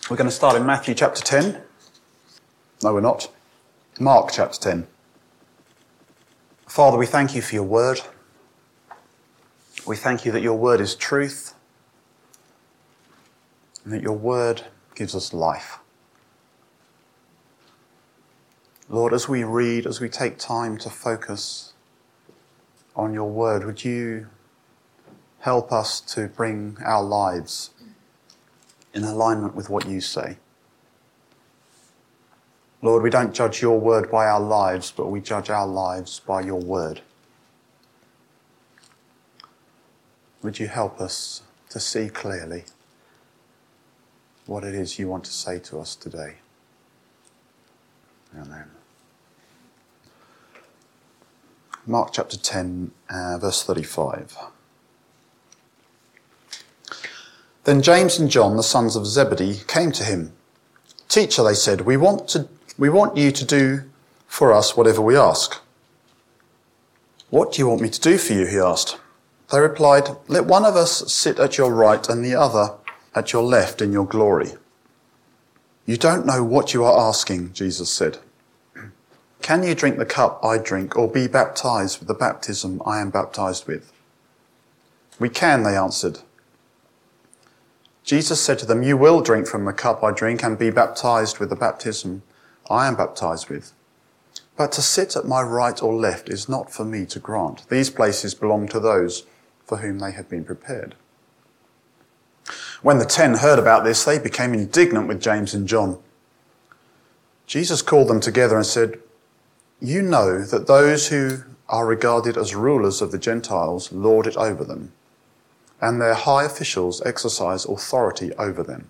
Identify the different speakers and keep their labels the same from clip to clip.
Speaker 1: We're going to start in Matthew chapter 10. No, we're not. Mark chapter 10. Father, we thank you for your word. We thank you that your word is truth and that your word gives us life. Lord, as we read, as we take time to focus on your word, would you help us to bring our lives in alignment with what you say? Lord, we don't judge your word by our lives, but we judge our lives by your word. Would you help us to see clearly what it is you want to say to us today? Amen. Mark chapter 10, verse 35. Then James and John, the sons of Zebedee, came to him. "Teacher," they said, we want you to do for us whatever we ask." "What do you want me to do for you?" he asked. They replied, "Let one of us sit at your right and the other at your left in your glory." "You don't know what you are asking," Jesus said. "Can you drink the cup I drink or be baptized with the baptism I am baptized with?" "We can," they answered. Jesus said to them, "You will drink from the cup I drink and be baptized with the baptism I am baptized with. But to sit at my right or left is not for me to grant. These places belong to those for whom they have been prepared." When the 10 heard about this, they became indignant with James and John. Jesus called them together and said, "You know that those who are regarded as rulers of the Gentiles lord it over them, and their high officials exercise authority over them.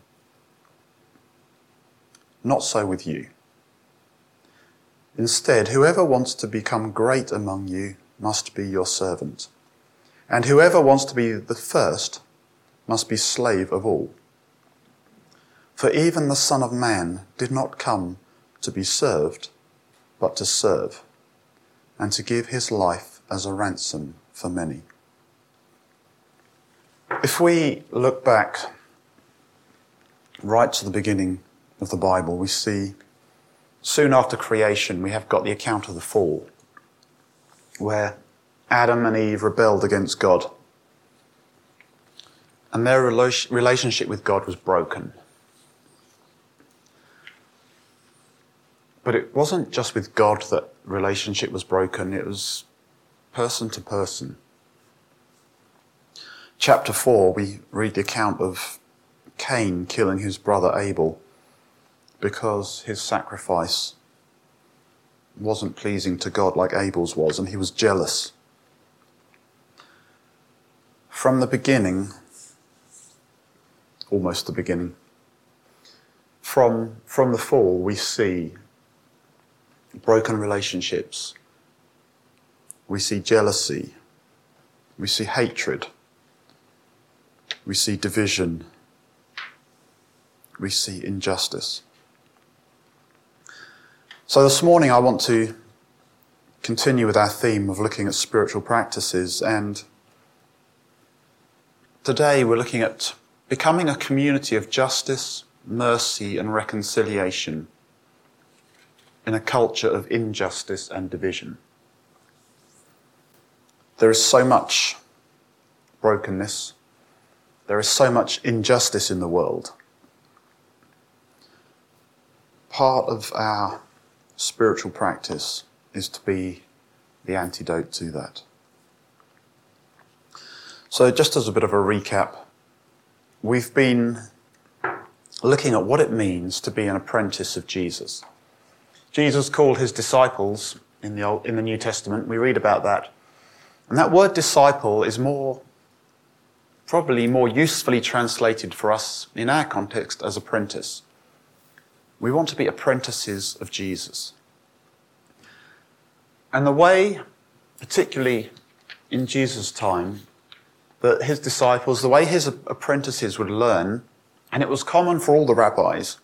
Speaker 1: Not so with you. Instead, whoever wants to become great among you must be your servant, and whoever wants to be the first must be slave of all. For even the Son of Man did not come to be served, but to serve, and to give his life as a ransom for many." If we look back right to the beginning of the Bible, we see soon after creation we have got the account of the fall, where Adam and Eve rebelled against God, and their relationship with God was broken. But it wasn't just with God that relationship was broken, it was person to person. Chapter 4, we read the account of Cain killing his brother Abel because his sacrifice wasn't pleasing to God like Abel's was, and he was jealous. From the beginning, almost the beginning, from the fall, we see broken relationships. We see jealousy. We see hatred. We see division. We see injustice. So this morning I want to continue with our theme of looking at spiritual practices, and today we're looking at becoming a community of justice, mercy and reconciliation in a culture of injustice and division. There is so much brokenness. There is so much injustice in the world. Part of our spiritual practice is to be the antidote to that. So just as a bit of a recap, we've been looking at what it means to be an apprentice of Jesus. Jesus called his disciples in the New Testament. We read about that. And that word disciple is probably more usefully translated for us in our context as apprentice. We want to be apprentices of Jesus. And the way, particularly in Jesus' time, that his disciples, the way his apprentices would learn, and it was common for all the rabbis,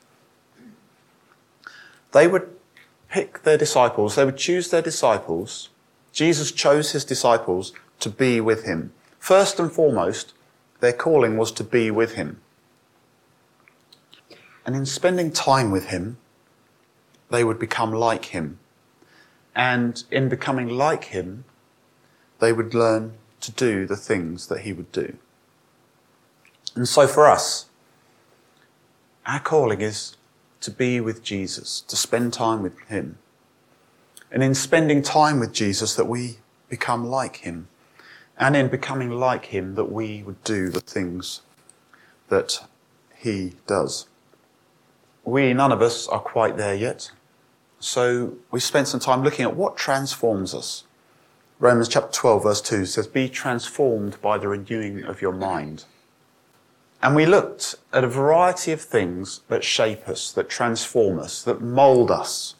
Speaker 1: they would pick their disciples, they would choose their disciples. Jesus chose his disciples to be with him. First and foremost, their calling was to be with him. And in spending time with him, they would become like him. And in becoming like him, they would learn to do the things that he would do. And so for us, our calling is to be with Jesus, to spend time with him. And in spending time with Jesus, that we become like him. And in becoming like him, that we would do the things that he does. None of us are quite there yet. So we spent some time looking at what transforms us. Romans chapter 12 verse 2 says, "Be transformed by the renewing of your mind." And we looked at a variety of things that shape us, that transform us, that mould us.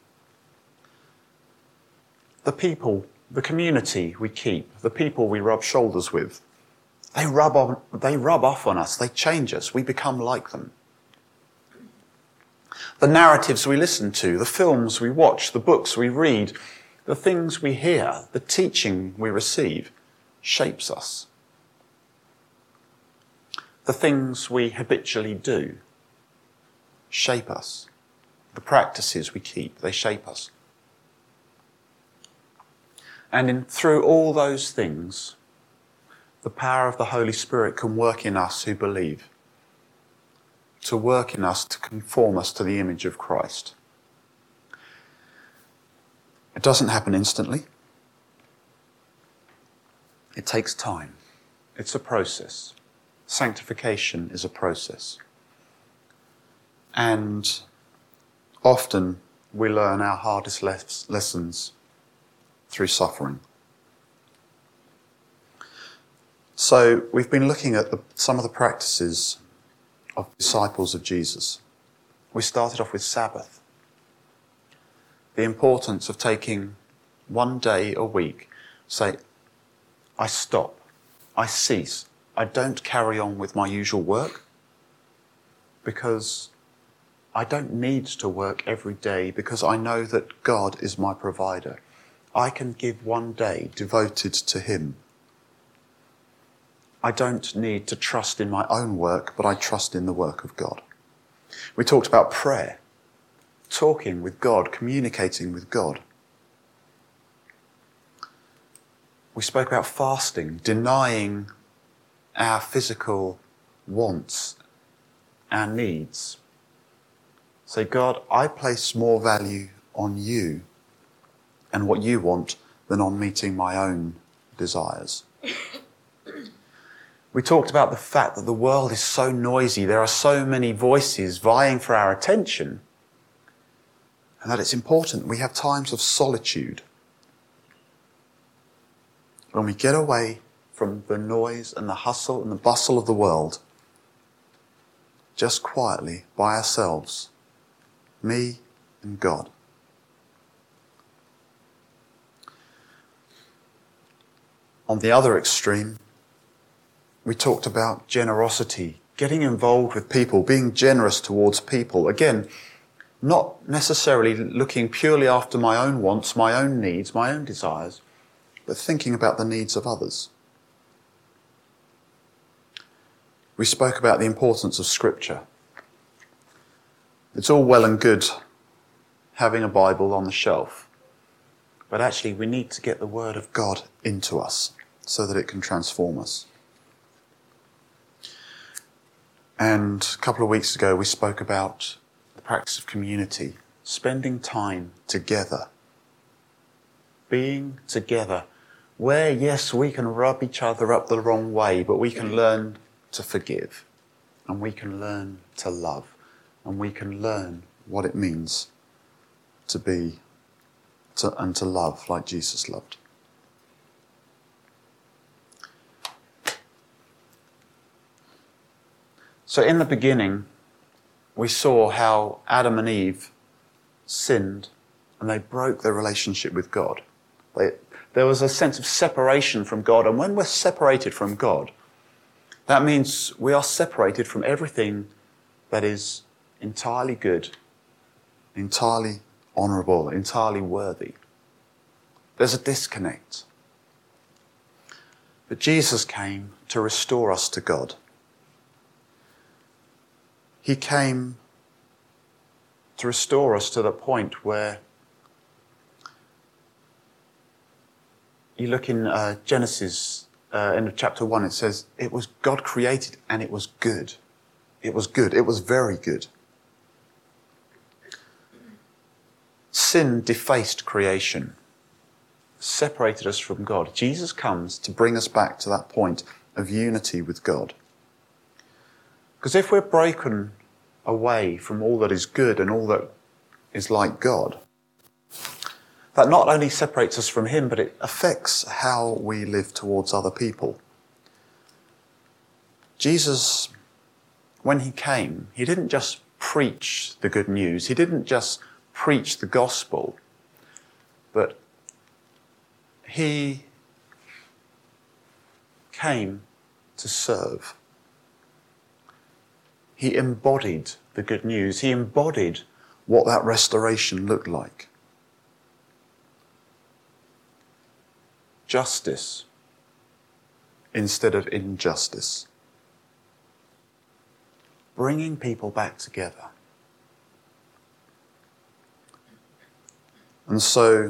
Speaker 1: The people, the community we keep, the people we rub shoulders with, they rub off on us, they change us, we become like them. The narratives we listen to, the films we watch, the books we read, the things we hear, the teaching we receive, shapes us. The things we habitually do shape us. The practices we keep, they shape us. And through all those things, the power of the Holy Spirit can work in us who believe, to work in us to conform us to the image of Christ. It doesn't happen instantly. It takes time. It's a process. Sanctification is a process. And often we learn our hardest lessons through suffering. So we've been looking at some of the practices of disciples of Jesus. We started off with Sabbath. The importance of taking one day a week, say, I stop, I cease, I don't carry on with my usual work because I don't need to work every day because I know that God is my provider. I can give one day devoted to him. I don't need to trust in my own work, but I trust in the work of God. We talked about prayer, talking with God, communicating with God. We spoke about fasting, denying our physical wants, our needs. Say, God, I place more value on you and what you want than on meeting my own desires. We talked about the fact that the world is so noisy, there are so many voices vying for our attention, and that it's important we have times of solitude when we get away from the noise and the hustle and the bustle of the world, just quietly by ourselves, me and God. On the other extreme, we talked about generosity, getting involved with people, being generous towards people. Again, not necessarily looking purely after my own wants, my own needs, my own desires, but thinking about the needs of others. We spoke about the importance of Scripture. It's all well and good having a Bible on the shelf, but actually we need to get the Word of God into us so that it can transform us. And a couple of weeks ago we spoke about the practice of community, spending time together, being together, where, yes, we can rub each other up the wrong way, but we can learn to forgive, and we can learn to love, and we can learn what it means to be and to love like Jesus loved. So in the beginning, we saw how Adam and Eve sinned and they broke their relationship with God. There was a sense of separation from God, and when we're separated from God, that means we are separated from everything that is entirely good, entirely honourable, entirely worthy. There's a disconnect. But Jesus came to restore us to God. He came to restore us to the point where you look in Genesis, end of chapter 1, it says, it was God created and it was good. It was good. It was very good. Sin defaced creation, separated us from God. Jesus comes to bring us back to that point of unity with God. Because if we're broken away from all that is good and all that is like God, that not only separates us from him, but it affects how we live towards other people. Jesus, when he came, he didn't just preach the good news. He didn't just preach the gospel, but he came to serve. He embodied the good news. He embodied what that restoration looked like. Justice instead of injustice. Bringing people back together. And so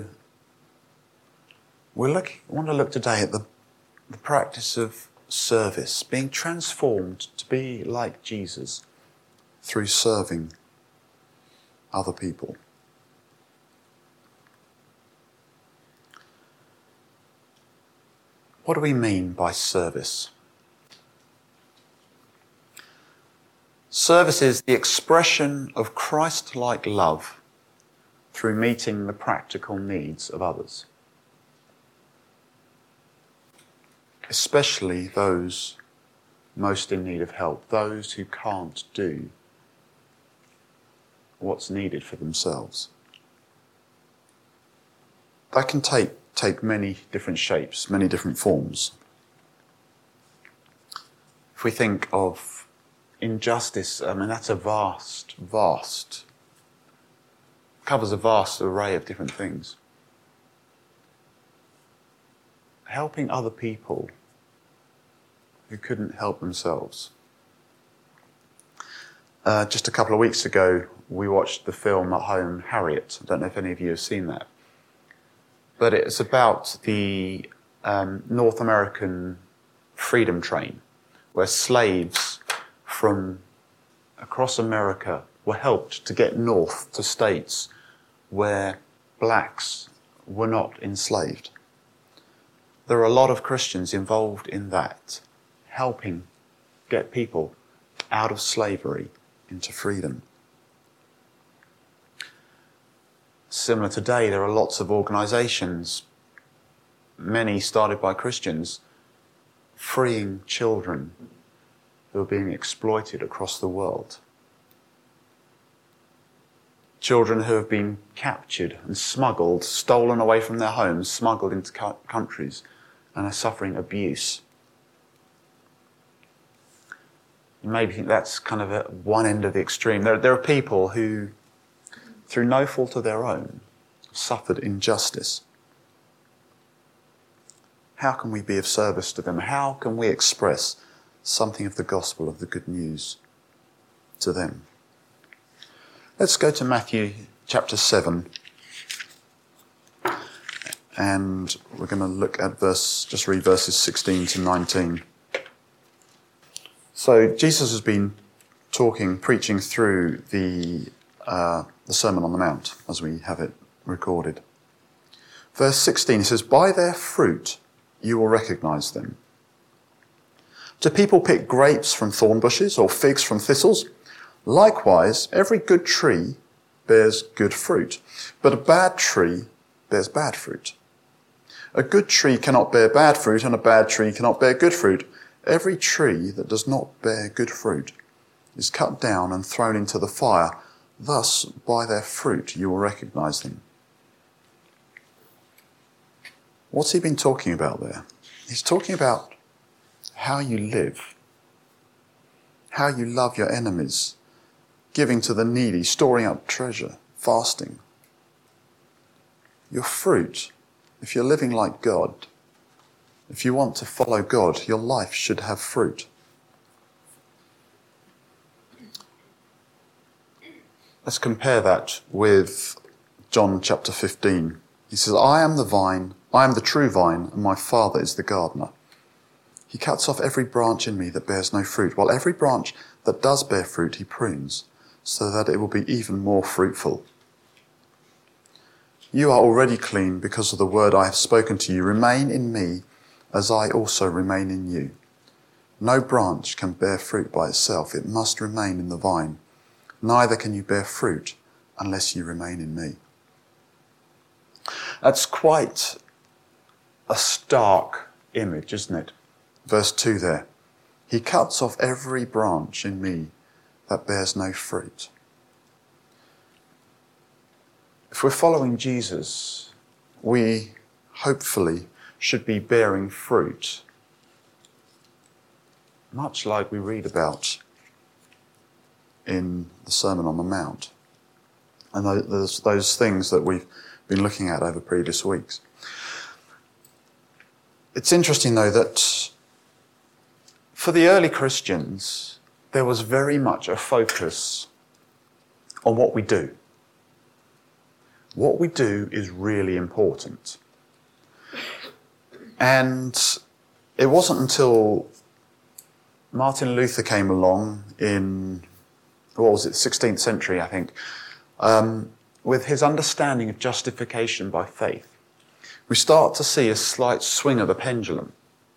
Speaker 1: we want to look today at the practice of service, being transformed to be like Jesus through serving other people. What do we mean by service? Service is the expression of Christ-like love through meeting the practical needs of others, especially those most in need of help, those who can't do what's needed for themselves. That can take many different shapes, many different forms. If we think of injustice, that's a vast, covers a vast array of different things. Helping other people who couldn't help themselves. Just a couple of weeks ago, we watched the film at home, Harriet. I don't know if any of you have seen that. But it's about the North American freedom train, where slaves from across America were helped to get north to states where blacks were not enslaved. There are a lot of Christians involved in that, helping get people out of slavery into freedom. Similar today, there are lots of organisations, many started by Christians, freeing children who are being exploited across the world. Children who have been captured and smuggled, stolen away from their homes, smuggled into countries and are suffering abuse. You maybe think that's kind of at one end of the extreme. There are people who, through no fault of their own, suffered injustice. How can we be of service to them? How can we express something of the gospel, of the good news to them? Let's go to Matthew chapter 7. And we're going to look at just read verses 16 to 19. So Jesus has been preaching through the Sermon on the Mount, as we have it recorded. Verse 16, he says, "By their fruit you will recognise them. Do people pick grapes from thorn bushes or figs from thistles? Likewise, every good tree bears good fruit, but a bad tree bears bad fruit. A good tree cannot bear bad fruit, and a bad tree cannot bear good fruit. Every tree that does not bear good fruit is cut down and thrown into the fire. Thus, by their fruit you will recognise them." What's he been talking about there? He's talking about how you live, how you love your enemies, giving to the needy, storing up treasure, fasting. Your fruit, if you're living like God, if you want to follow God, your life should have fruit. Let's compare that with John chapter 15. He says, I am the vine, I am the true vine, and my Father is the gardener. He cuts off every branch in me that bears no fruit, while every branch that does bear fruit he prunes, so that it will be even more fruitful. You are already clean because of the word I have spoken to you. Remain in me as I also remain in you. No branch can bear fruit by itself. It must remain in the vine. Neither can you bear fruit unless you remain in me. That's quite a stark image, isn't it? Verse 2 there. He cuts off every branch in me that bears no fruit. If we're following Jesus, we hopefully should be bearing fruit, much like we read about in the Sermon on the Mount. And there's those things that we've been looking at over previous weeks. It's interesting, though, that for the early Christians, there was very much a focus on what we do. What we do is really important. And it wasn't until Martin Luther came along in, 16th century, I think, with his understanding of justification by faith, we start to see a slight swing of the pendulum.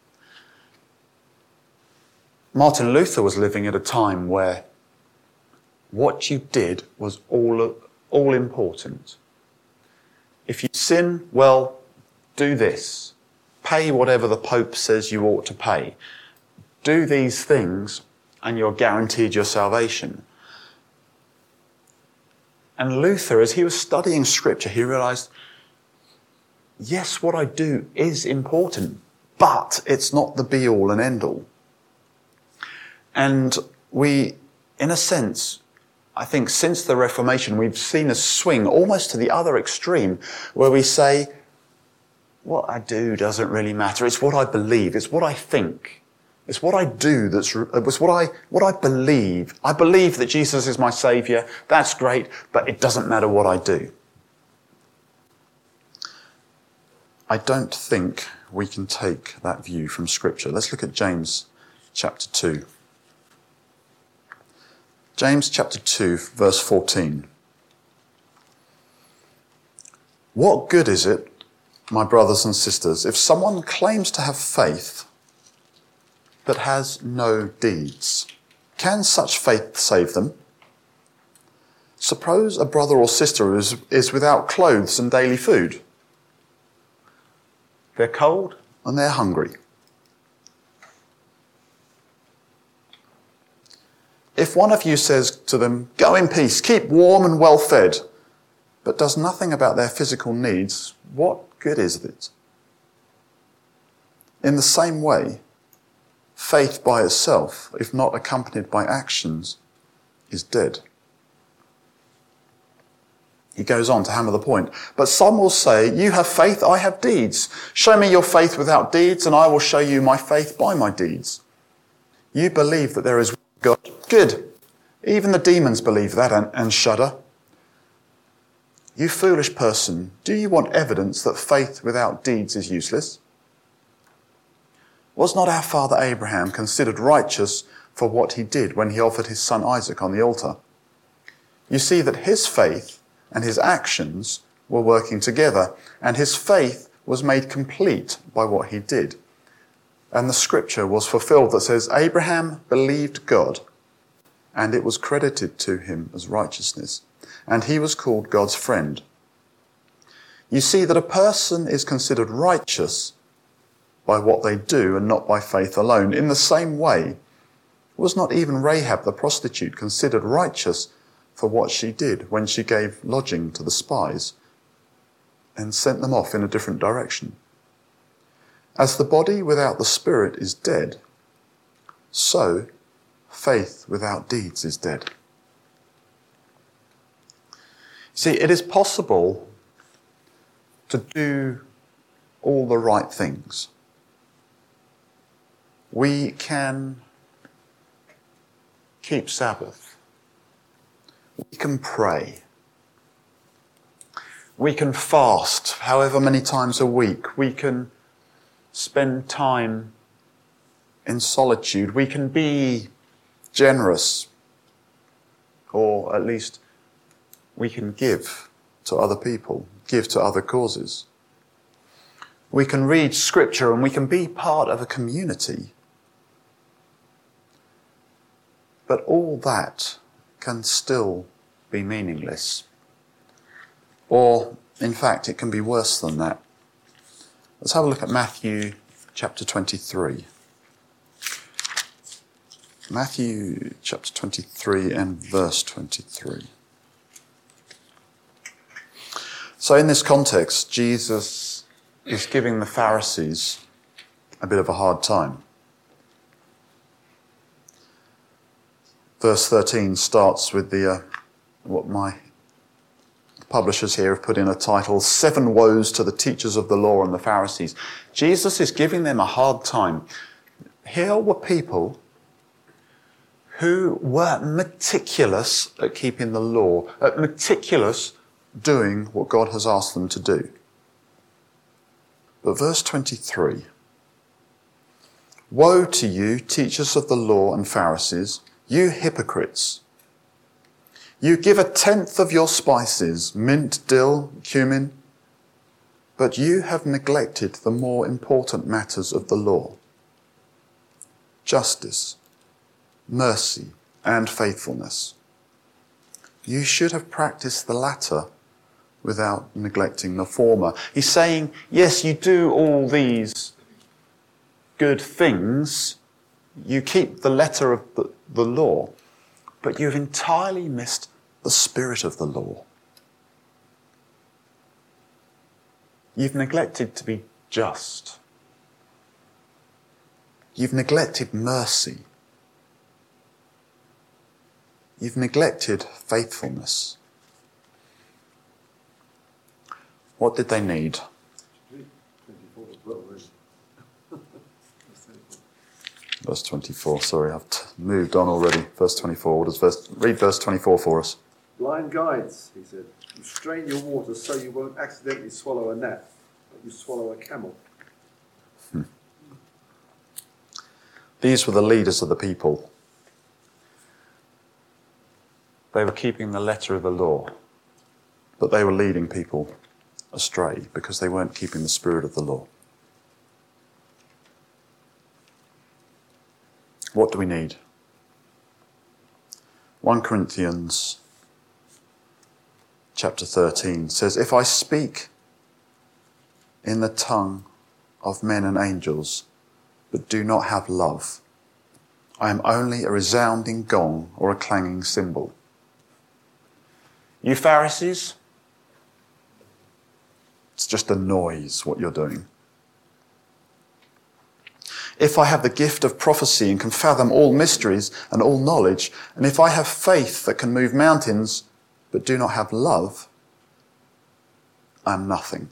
Speaker 1: Martin Luther was living at a time where what you did was all important. If you sin, well, do this. Pay whatever the Pope says you ought to pay. Do these things and you're guaranteed your salvation. And Luther, as he was studying Scripture, he realized, yes, what I do is important, but it's not the be-all and end-all. And we, in a sense, I think since the Reformation, we've seen a swing almost to the other extreme where we say, what I do doesn't really matter. It's what I believe. It's what I think. It's what I do it's what I believe. I believe that Jesus is my Saviour. That's great, but it doesn't matter what I do. I don't think we can take that view from Scripture. Let's look at James chapter 2. James chapter 2, verse 14. What good is it, my brothers and sisters, if someone claims to have faith but has no deeds? Can such faith save them? Suppose a brother or sister is without clothes and daily food. They're cold and they're hungry. If one of you says to them, go in peace, keep warm and well fed, but does nothing about their physical needs, what good is it? In the same way, faith by itself, if not accompanied by actions, is dead. He goes on to hammer the point. But some will say, you have faith, I have deeds. Show me your faith without deeds, and I will show you my faith by my deeds. You believe that there is God. Good. Even the demons believe that and shudder. You foolish person, do you want evidence that faith without deeds is useless? Was not our father Abraham considered righteous for what he did when he offered his son Isaac on the altar? You see that his faith and his actions were working together, and his faith was made complete by what he did. And the scripture was fulfilled that says, Abraham believed God, and it was credited to him as righteousness, and he was called God's friend. You see that a person is considered righteous by what they do and not by faith alone. In the same way, was not even Rahab the prostitute considered righteous for what she did when she gave lodging to the spies and sent them off in a different direction? As the body without the spirit is dead, so faith without deeds is dead. See, it is possible to do all the right things. We can keep Sabbath. We can can pray. We can fast however many times a week. We can spend time in solitude. We can be generous, or at least we can give to other people, give to other causes. We can read scripture and we can be part of a community. But all that can still be meaningless. Or, in fact, it can be worse than that. Let's have a look at Matthew chapter 23. Matthew chapter 23 and verse 23. So in this context, Jesus is giving the Pharisees a bit of a hard time. Verse 13 starts with what my publishers here have put in a title, 7 Woes to the Teachers of the Law and the Pharisees. Jesus is giving them a hard time. Here were people who were meticulous at keeping the law, meticulous doing what God has asked them to do. But verse 23, Woe to you, teachers of the law and Pharisees, you hypocrites! You give 1/10 of your spices, mint, dill, cumin, but you have neglected the more important matters of the law: justice, mercy, and faithfulness. You should have practiced the latter without neglecting the former. He's saying, yes, you do all these good things, you keep the letter of the law, but you've entirely missed the spirit of the law. You've neglected to be just. You've neglected mercy. You've neglected faithfulness. What did they need? Verse 24, sorry, I've moved on already. Verse 24, read verse 24 for us.
Speaker 2: Blind guides, he said, you strain your water so you won't accidentally swallow a gnat, but you swallow a camel.
Speaker 1: These were the leaders of the people. They were keeping the letter of the law, but they were leading people astray because they weren't keeping the spirit of the law. What do we need? 1 Corinthians chapter 13 says, If I speak in the tongue of men and angels, but do not have love, I am only a resounding gong or a clanging cymbal. You Pharisees, it's just a noise what you're doing. If I have the gift of prophecy and can fathom all mysteries and all knowledge, and if I have faith that can move mountains, but do not have love, I am nothing.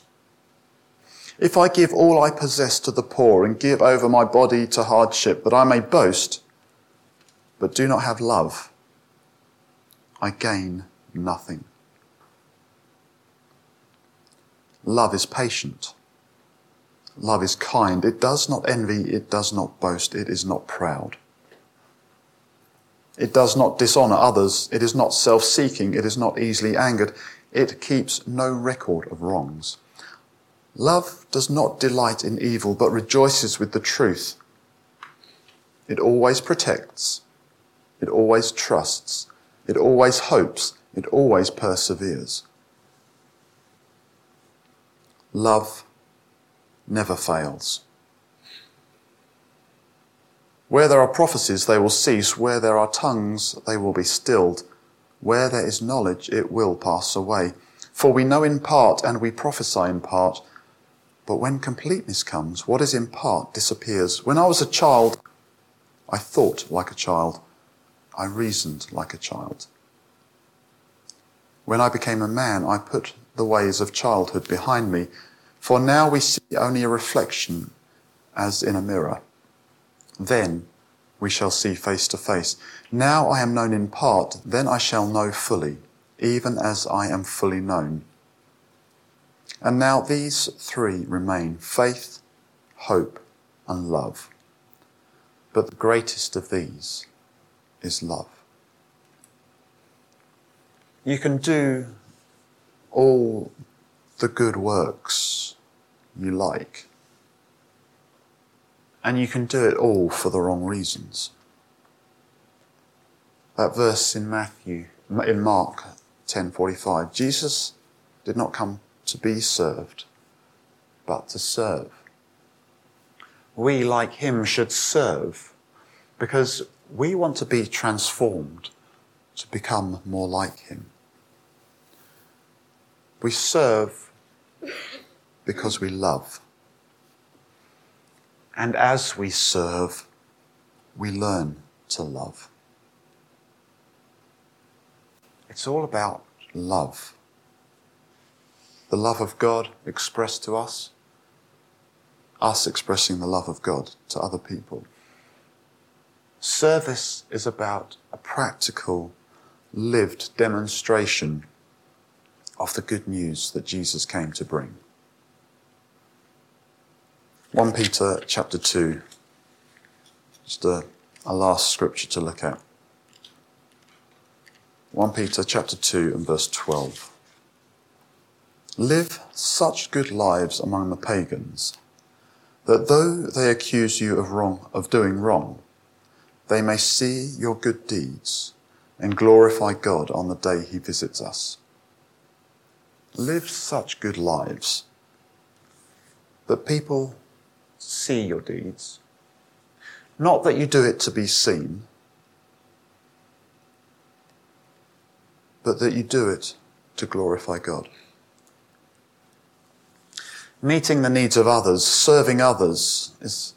Speaker 1: If I give all I possess to the poor and give over my body to hardship, that I may boast, but do not have love, I gain nothing. Love is patient. Love is kind. It does not envy. It does not boast. It is not proud. It does not dishonour others. It is not self-seeking. It is not easily angered. It keeps no record of wrongs. Love does not delight in evil, but rejoices with the truth. It always protects. It always trusts. It always hopes. It always perseveres. Love never fails. Where there are prophecies, they will cease. Where there are tongues, they will be stilled. Where there is knowledge, it will pass away. For we know in part and we prophesy in part. But when completeness comes, what is in part disappears. When I was a child, I thought like a child. I reasoned like a child. When I became a man, I put the ways of childhood behind me. For now we see only a reflection as in a mirror. Then we shall see face to face. Now I am known in part, then I shall know fully, even as I am fully known. And now these three remain: faith, hope, and love. But the greatest of these is love. You can do all the good works you like, and you can do it all for the wrong reasons. That verse in Mark 10:45, Jesus did not come to be served, but to serve. We, like him, should serve because we want to be transformed to become more like him. We serve because we love. And as we serve, we learn to love. It's all about love. The love of God expressed to us expressing the love of God to other people. Service is about a practical, lived demonstration of the good news that Jesus came to bring. 1 Peter chapter 2, just a last scripture to look at. 1 Peter chapter 2 and verse 12. Live such good lives among the pagans, that though they accuse you of doing wrong, they may see your good deeds and glorify God on the day he visits us. Live such good lives that people see your deeds. Not that you do it to be seen, but that you do it to glorify God. Meeting the needs of others, serving others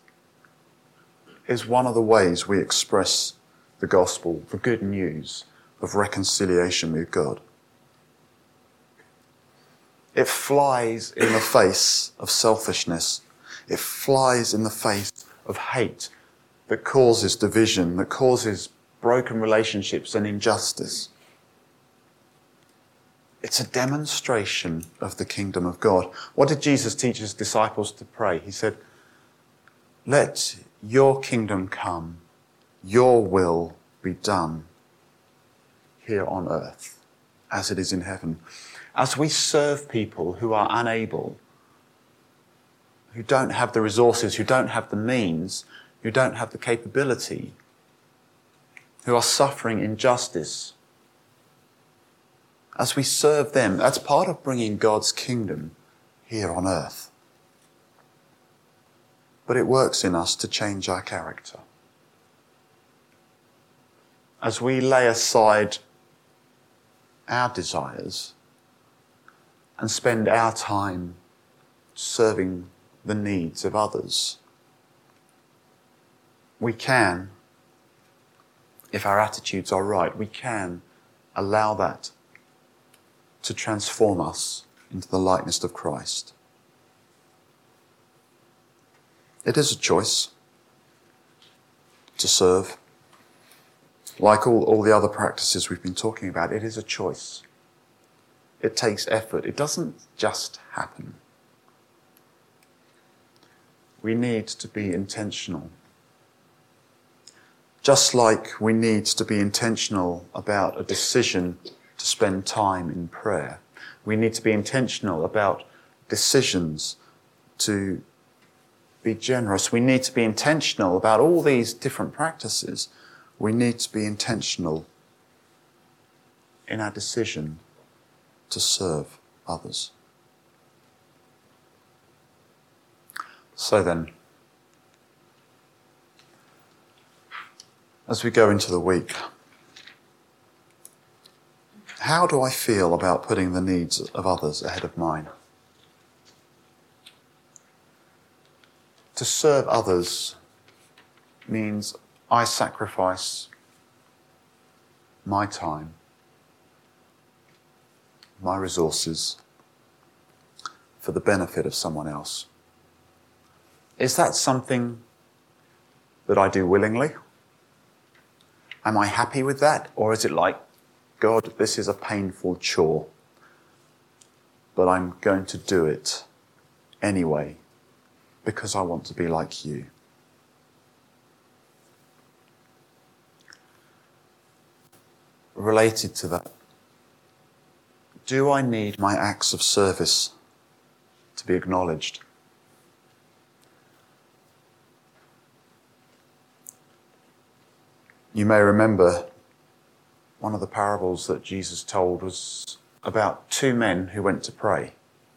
Speaker 1: is one of the ways we express the gospel, the good news of reconciliation with God. It flies in the face of selfishness. It flies in the face of hate that causes division, that causes broken relationships and injustice. It's a demonstration of the kingdom of God. What did Jesus teach his disciples to pray? He said, let your kingdom come, your will be done here on earth as it is in heaven. As we serve people who are unable, who don't have the resources, who don't have the means, who don't have the capability, who are suffering injustice, as we serve them, that's part of bringing God's kingdom here on earth. But it works in us to change our character. As we lay aside our desires and spend our time serving the needs of others, we can, if our attitudes are right, we can allow that to transform us into the likeness of Christ. It is a choice to serve. Like all the other practices we've been talking about, it is a choice. It takes effort. It doesn't just happen. We need to be intentional. Just like we need to be intentional about a decision to spend time in prayer. We need to be intentional about decisions to be generous. We need to be intentional about all these different practices. We need to be intentional in our decision to serve others. So then, as we go into the week, how do I feel about putting the needs of others ahead of mine? To serve others means I sacrifice my time, my resources for the benefit of someone else. Is that something that I do willingly? Am I happy with that? Or is it like, God, this is a painful chore, but I'm going to do it anyway because I want to be like you? Related to that, do I need my acts of service to be acknowledged? You may remember one of the parables that Jesus told was about two men who went to pray.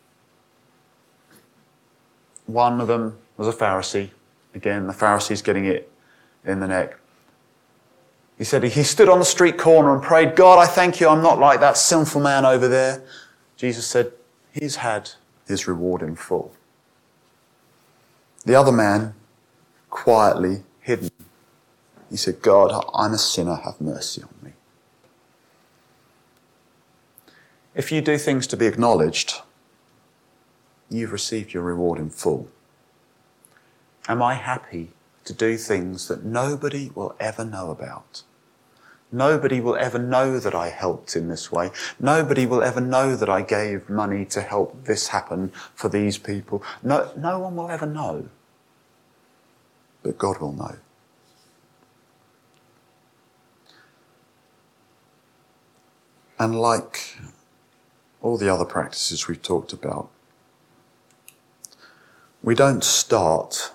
Speaker 1: One of them was a Pharisee. Again, the Pharisee's getting it in the neck. He said he stood on the street corner and prayed, God, I thank you I'm not like that sinful man over there. Jesus said, he's had his reward in full. The other man, quietly hidden, he said, God, I'm a sinner, have mercy on me. If you do things to be acknowledged, you've received your reward in full. Am I happy to do things that nobody will ever know about? Nobody will ever know that I helped in this way. Nobody will ever know that I gave money to help this happen for these people. No one will ever know. But God will know. And like all the other practices we've talked about, we don't start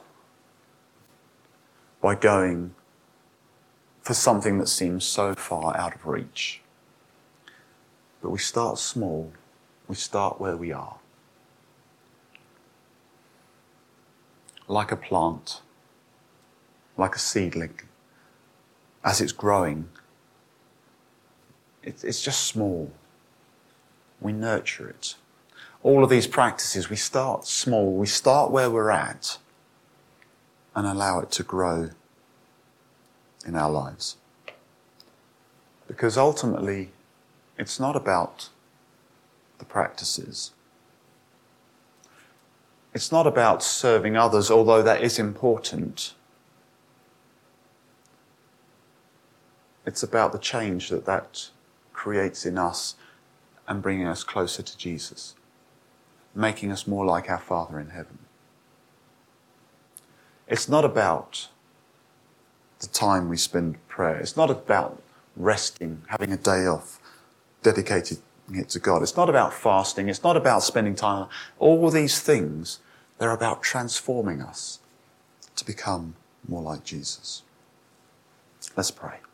Speaker 1: by going for something that seems so far out of reach. But we start small. We start where we are. Like a plant, like a seedling, as it's growing, it's just small. We nurture it. All of these practices, we start small. We start where we're at and allow it to grow in our lives. Because ultimately, it's not about the practices. It's not about serving others, although that is important. It's about the change that creates in us and bringing us closer to Jesus, making us more like our Father in heaven. It's not about the time we spend prayer. It's not about resting, having a day off, dedicating it to God. It's not about fasting. It's not about spending time. All these things, they're about transforming us to become more like Jesus. Let's pray.